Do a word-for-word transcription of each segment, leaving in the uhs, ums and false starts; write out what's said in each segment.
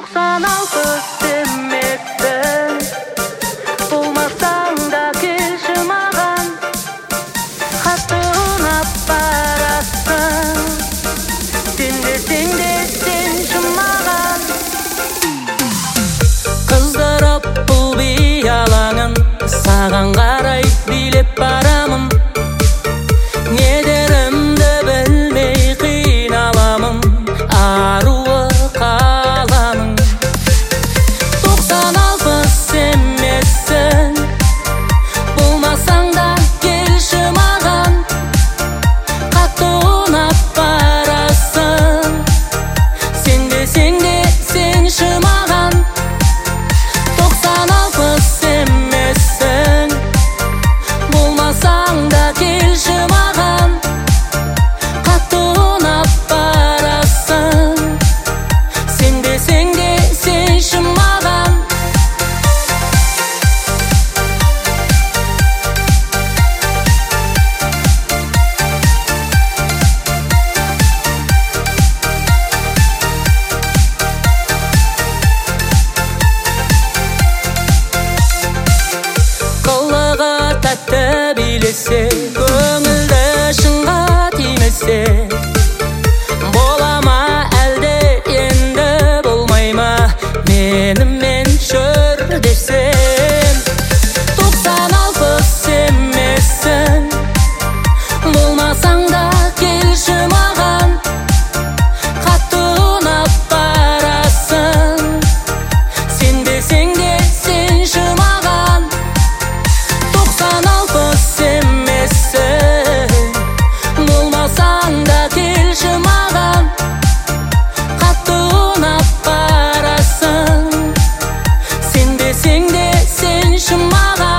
Токсан алпыс демексің, болмасаң да келші маған. Қатты ұнап барасың, сен десең де сенші маған. Қыздырып бұл би алаңын, саған қарай билеп барамын. Не дерімді білмей қиналамын, аруы қаланың. Тоқсан алпыс емессің, болмасаң да келші маған. Қатты ұнап барасың, сен десең де сенші маған. Тоқсан алпыс емессің, болмасаң да келші маған. Қатты ұнап барасың, сен десең де сенші маған. Қылығы тәтті билесе, көңілді шынға тимесе, бола ма әлде енді болмай ма, менімен жүр десем. Тоқсан алпыс емессің, болмасаң да келші маған. Қатты ұнап барасың, сен десең де сенші маған. Тоқсан алпыс емессің, болмасаң да келші маған. Қатты ұнап барасың, сен десең де сенші маған.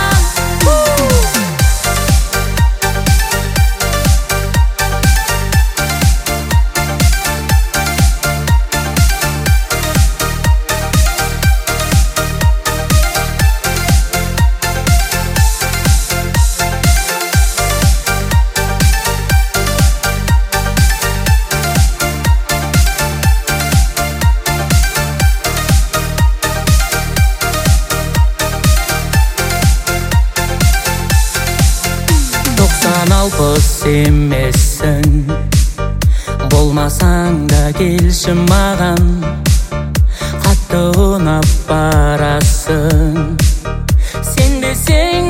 Тоқсан алпыс емессің, болмасаң да келші маған. Қатты ұнап барасың, сен десең